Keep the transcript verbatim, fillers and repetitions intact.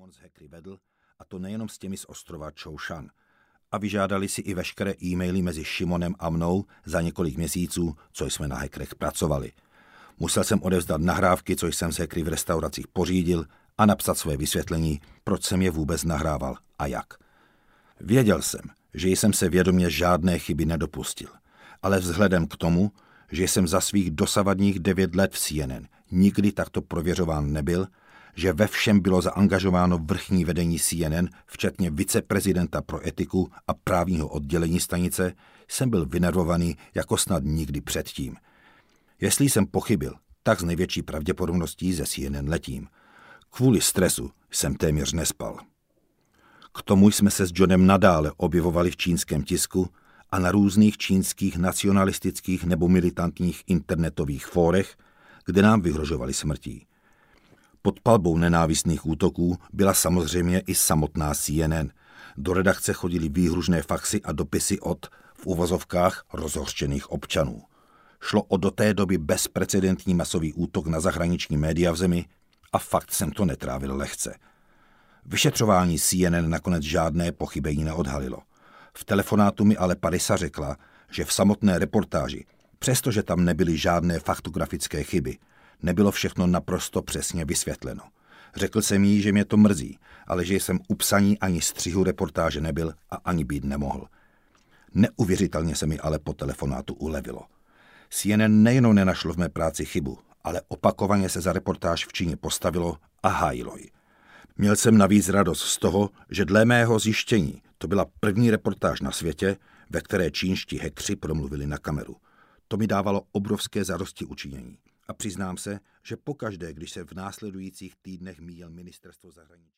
telefon s hackery vedl, a to nejenom s těmi z ostrova Chouchan. A vyžádali si i veškeré e-maily mezi Šimonem a mnou za několik měsíců, co jsme na hackerech pracovali. Musel jsem odevzdat nahrávky, co jsem s hackery v restauracích pořídil, a napsat své vysvětlení, proč jsem je vůbec nahrával a jak. Věděl jsem, že jsem se vědomě žádné chyby nedopustil, ale vzhledem k tomu, že jsem za svých dosavadních devět let v C N N nikdy takto prověřován nebyl, že ve všem bylo zaangažováno vrchní vedení C N N, včetně viceprezidenta pro etiku a právního oddělení stanice, jsem byl vynervovaný jako snad nikdy předtím. Jestli jsem pochybil, tak s největší pravděpodobností ze C N N letím. Kvůli stresu jsem téměř nespal. K tomu jsme se s Johnem nadále objevovali v čínském tisku a na různých čínských nacionalistických nebo militantních internetových fórech, kde nám vyhrožovali smrtí. Pod palbou nenávistných útoků byla samozřejmě i samotná C N N. Do redakce chodily výhružné faxy a dopisy od, v uvozovkách, rozhořčených občanů. Šlo o do té doby bezprecedentní masový útok na zahraniční média v zemi a fakt jsem to netrávil lehce. Vyšetřování C N N nakonec žádné pochybení neodhalilo. V telefonátu mi ale Parisa řekla, že v samotné reportáži, přestože tam nebyly žádné faktografické chyby, nebylo všechno naprosto přesně vysvětleno. Řekl jsem jí, že mě to mrzí, ale že jsem u psaní ani střihu reportáže nebyl a ani být nemohl. Neuvěřitelně se mi ale po telefonátu ulevilo. C N N nejenom nenašlo v mé práci chybu, ale opakovaně se za reportáž v Číně postavilo a hájilo ji. Měl jsem navíc radost z toho, že dle mého zjištění to byla první reportáž na světě, ve které čínští hackři promluvili na kameru. To mi dávalo obrovské zadosti učinění. A přiznám se, že pokaždé, když se v následujících týdnech míjel ministerstvo zahraničí,